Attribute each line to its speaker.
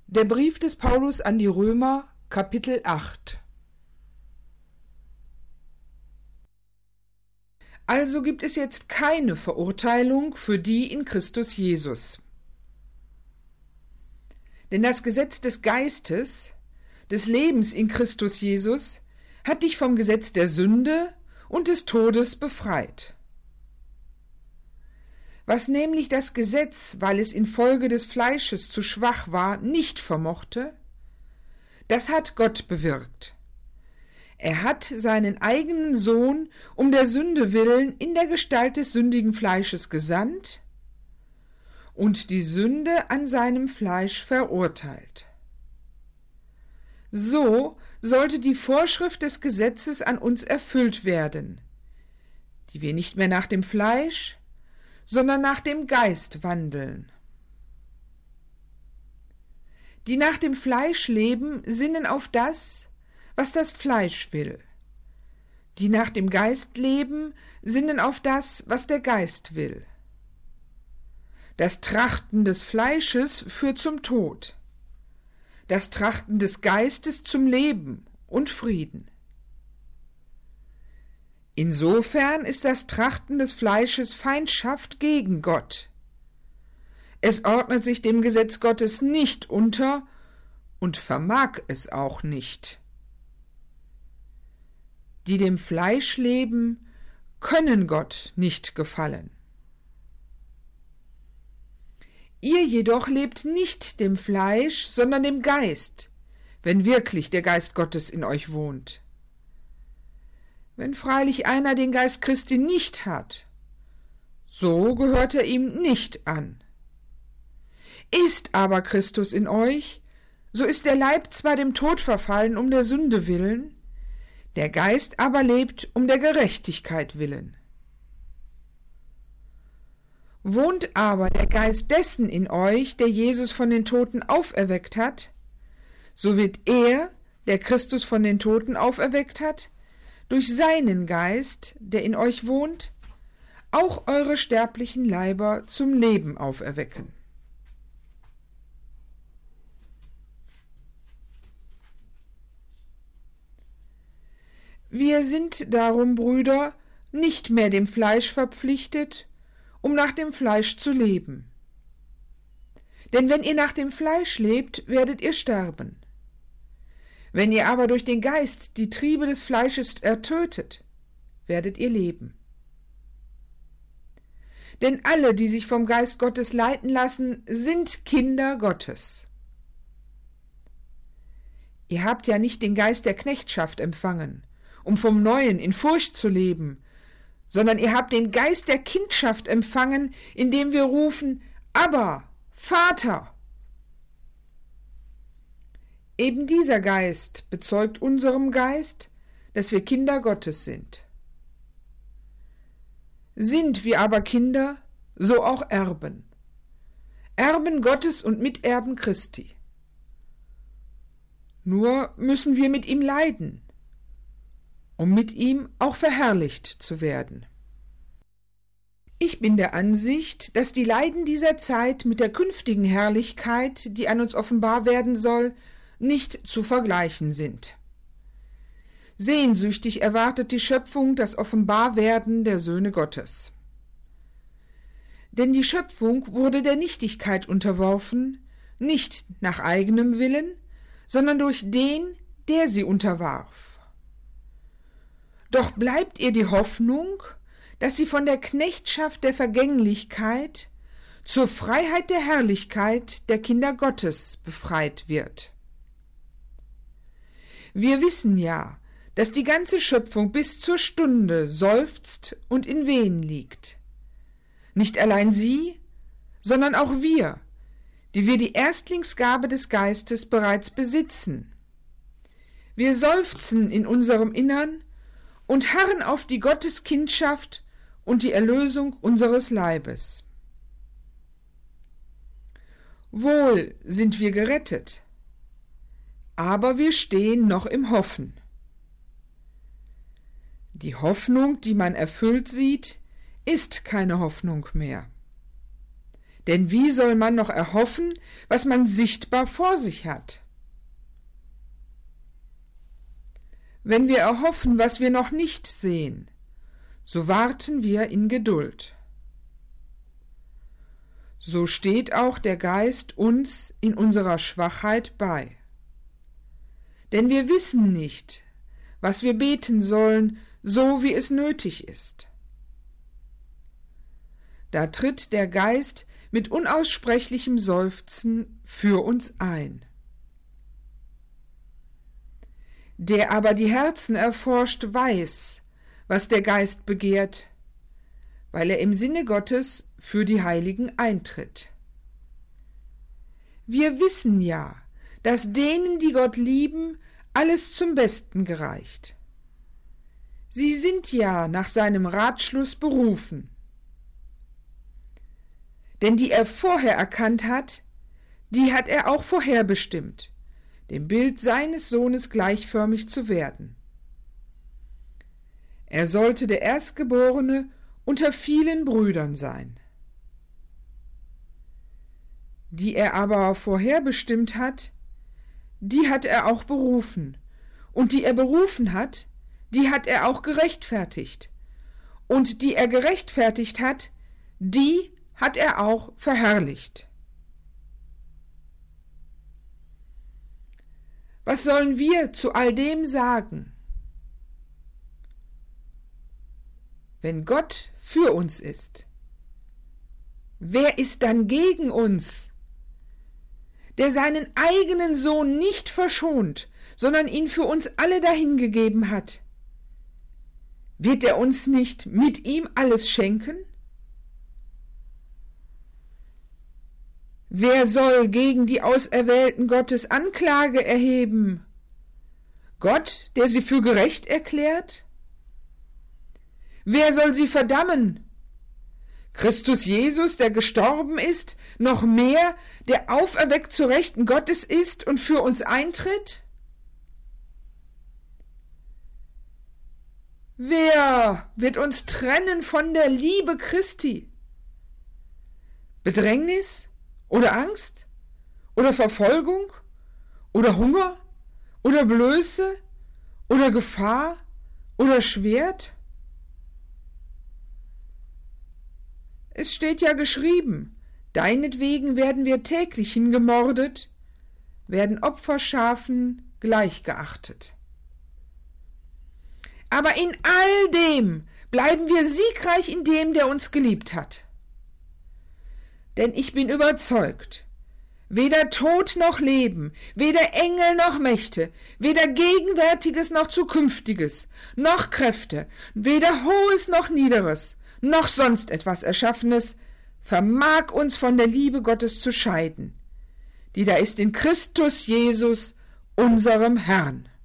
Speaker 1: Der Brief des Paulus an die Römer, Kapitel 8. Also gibt es jetzt keine Verurteilung für die in Christus Jesus. Denn das Gesetz des Geistes, des Lebens in Christus Jesus, hat dich vom Gesetz der Sünde und des Todes befreit. Was nämlich das Gesetz, weil es infolge des Fleisches zu schwach war, nicht vermochte, das hat Gott bewirkt. Er hat seinen eigenen Sohn um der Sünde willen in der Gestalt des sündigen Fleisches gesandt und die Sünde an seinem Fleisch verurteilt. So sollte die Vorschrift des Gesetzes an uns erfüllt werden, die wir nicht mehr nach dem Fleisch, sondern nach dem Geist wandeln. Die nach dem Fleisch leben, sinnen auf das, was das Fleisch will. Die nach dem Geist leben, sinnen auf das, was der Geist will. Das Trachten des Fleisches führt zum Tod, das Trachten des Geistes zum Leben und Frieden. Insofern ist das Trachten des Fleisches Feindschaft gegen Gott. Es ordnet sich dem Gesetz Gottes nicht unter und vermag es auch nicht. Die dem Fleisch leben, können Gott nicht gefallen. Ihr jedoch lebt nicht dem Fleisch, sondern dem Geist, wenn wirklich der Geist Gottes in euch wohnt. Wenn freilich einer den Geist Christi nicht hat, so gehört er ihm nicht an. Ist aber Christus in euch, so ist der Leib zwar dem Tod verfallen um der Sünde willen, der Geist aber lebt um der Gerechtigkeit willen. Wohnt aber der Geist dessen in euch, der Jesus von den Toten auferweckt hat, so wird er, der Christus von den Toten auferweckt hat, durch seinen Geist, der in euch wohnt, auch eure sterblichen Leiber zum Leben auferwecken. Wir sind darum, Brüder, nicht mehr dem Fleisch verpflichtet, um nach dem Fleisch zu leben. Denn wenn ihr nach dem Fleisch lebt, werdet ihr sterben. Wenn ihr aber durch den Geist die Triebe des Fleisches ertötet, werdet ihr leben. Denn alle, die sich vom Geist Gottes leiten lassen, sind Kinder Gottes. Ihr habt ja nicht den Geist der Knechtschaft empfangen, um vom Neuen in Furcht zu leben, sondern ihr habt den Geist der Kindschaft empfangen, indem wir rufen, Abba, Vater. Eben dieser Geist bezeugt unserem Geist, dass wir Kinder Gottes sind. Sind wir aber Kinder, so auch Erben. Erben Gottes und Miterben Christi. Nur müssen wir mit ihm leiden, um mit ihm auch verherrlicht zu werden. Ich bin der Ansicht, dass die Leiden dieser Zeit mit der künftigen Herrlichkeit, die an uns offenbar werden soll, nicht zu vergleichen sind. Sehnsüchtig erwartet die Schöpfung das Offenbarwerden der Söhne Gottes. Denn die Schöpfung wurde der Nichtigkeit unterworfen, nicht nach eigenem Willen, sondern durch den, der sie unterwarf. Doch bleibt ihr die Hoffnung, dass sie von der Knechtschaft der Vergänglichkeit zur Freiheit der Herrlichkeit der Kinder Gottes befreit wird. Wir wissen ja, dass die ganze Schöpfung bis zur Stunde seufzt und in Wehen liegt. Nicht allein sie, sondern auch wir, die wir die Erstlingsgabe des Geistes bereits besitzen. Wir seufzen in unserem Innern und harren auf die Gotteskindschaft und die Erlösung unseres Leibes. Wohl sind wir gerettet, aber wir stehen noch im Hoffen. Die Hoffnung, die man erfüllt sieht, ist keine Hoffnung mehr. Denn wie soll man noch erhoffen, was man sichtbar vor sich hat? Wenn wir erhoffen, was wir noch nicht sehen, so warten wir in Geduld. So steht auch der Geist uns in unserer Schwachheit bei. Denn wir wissen nicht, was wir beten sollen, so wie es nötig ist. Da tritt der Geist mit unaussprechlichem Seufzen für uns ein. Der aber die Herzen erforscht, weiß, was der Geist begehrt, weil er im Sinne Gottes für die Heiligen eintritt. Wir wissen ja, dass denen, die Gott lieben, alles zum Besten gereicht. Sie sind ja nach seinem Ratschluss berufen. Denn die er vorher erkannt hat, die hat er auch vorherbestimmt, dem Bild seines Sohnes gleichförmig zu werden. Er sollte der Erstgeborene unter vielen Brüdern sein. Die er aber vorherbestimmt hat, die hat er auch berufen, und die er berufen hat, die hat er auch gerechtfertigt, und die er gerechtfertigt hat, die hat er auch verherrlicht. Was sollen wir zu all dem sagen? Wenn Gott für uns ist, wer ist dann gegen uns? Der seinen eigenen Sohn nicht verschont, sondern ihn für uns alle dahingegeben hat. Wird er uns nicht mit ihm alles schenken? Wer soll gegen die Auserwählten Gottes Anklage erheben? Gott, der sie für gerecht erklärt? Wer soll sie verdammen? Christus Jesus, der gestorben ist, noch mehr, der auferweckt zu Rechten Gottes ist und für uns eintritt? Wer wird uns trennen von der Liebe Christi? Bedrängnis oder Angst oder Verfolgung oder Hunger oder Blöße oder Gefahr oder Schwert? Es steht ja geschrieben, deinetwegen werden wir täglich hingemordet, werden Opferschafen gleichgeachtet. Aber in all dem bleiben wir siegreich in dem, der uns geliebt hat. Denn ich bin überzeugt, weder Tod noch Leben, weder Engel noch Mächte, weder Gegenwärtiges noch Zukünftiges, noch Kräfte, weder Hohes noch Niederes, noch sonst etwas Erschaffenes, vermag uns von der Liebe Gottes zu scheiden, die da ist in Christus Jesus, unserem Herrn.